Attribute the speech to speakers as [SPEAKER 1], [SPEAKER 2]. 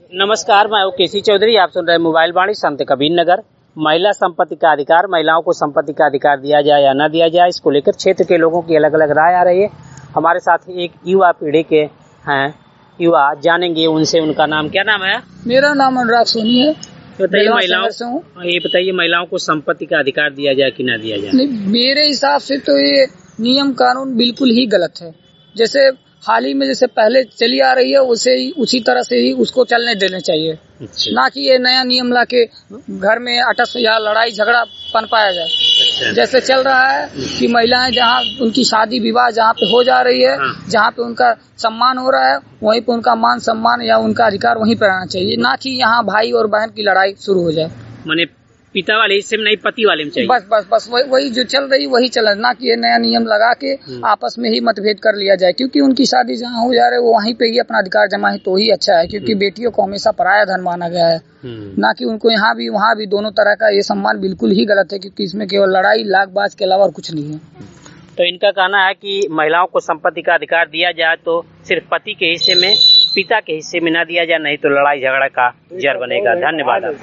[SPEAKER 1] नमस्कार, मैं हूँ केसी चौधरी। आप सुन रहे हैं मोबाइल वाणी संत कबीर नगर। महिला संपत्ति का अधिकार, महिलाओं को संपत्ति का अधिकार दिया जाए या न दिया जाए, इसको लेकर क्षेत्र के लोगों की अलग अलग राय आ रही है। हमारे साथ एक युवा पीढ़ी के हैं युवा, जानेंगे उनसे। उनका नाम, क्या नाम है?
[SPEAKER 2] मेरा नाम अनुराग सोनी है।
[SPEAKER 1] बताइए महिलाओं को संपत्ति का अधिकार दिया जाए कि ना दिया जाए?
[SPEAKER 2] नहीं, मेरे हिसाब से तो ये नियम कानून बिल्कुल ही गलत है। जैसे हाल ही में जैसे पहले चली आ रही है उसी तरह से ही उसको चलने देना चाहिए।
[SPEAKER 1] अच्छा।
[SPEAKER 2] ना कि ये नया नियम ला के घर में अटस या लड़ाई झगड़ा पनपाया जाए।
[SPEAKER 1] अच्छा।
[SPEAKER 2] जैसे चल रहा है कि महिलाएं जहाँ उनकी शादी विवाह जहाँ पे हो जा रही है, जहाँ पे उनका सम्मान हो रहा है, वहीं पे उनका मान सम्मान या उनका अधिकार वहीं पर आना चाहिए। ना कि यहाँ भाई और बहन की लड़ाई शुरू हो जाए।
[SPEAKER 1] माने पिता वाले हिस्से में नहीं, पति वाले में चाहिए।
[SPEAKER 2] बस वही जो चल रही वही चल, ना कि ये नया नियम लगा के आपस में ही मतभेद कर लिया जाए। क्योंकि उनकी शादी जहाँ हो जा रहे वो वहीं पे ही अपना अधिकार जमा है तो ही अच्छा है। क्योंकि बेटियों को हमेशा पराया धन माना गया है, ना कि उनको यहाँ भी वहाँ भी। दोनों तरह का ये सम्मान बिल्कुल ही गलत है, क्योंकि इसमें केवल लड़ाई लागबाज के अलावा और कुछ नहीं है।
[SPEAKER 1] तो इनका कहना है कि महिलाओं को संपत्ति का अधिकार दिया जाए तो सिर्फ पति के हिस्से में, पिता के हिस्से में ना दिया जाए, नहीं तो लड़ाई झगड़ा का जड़ बनेगा। धन्यवाद।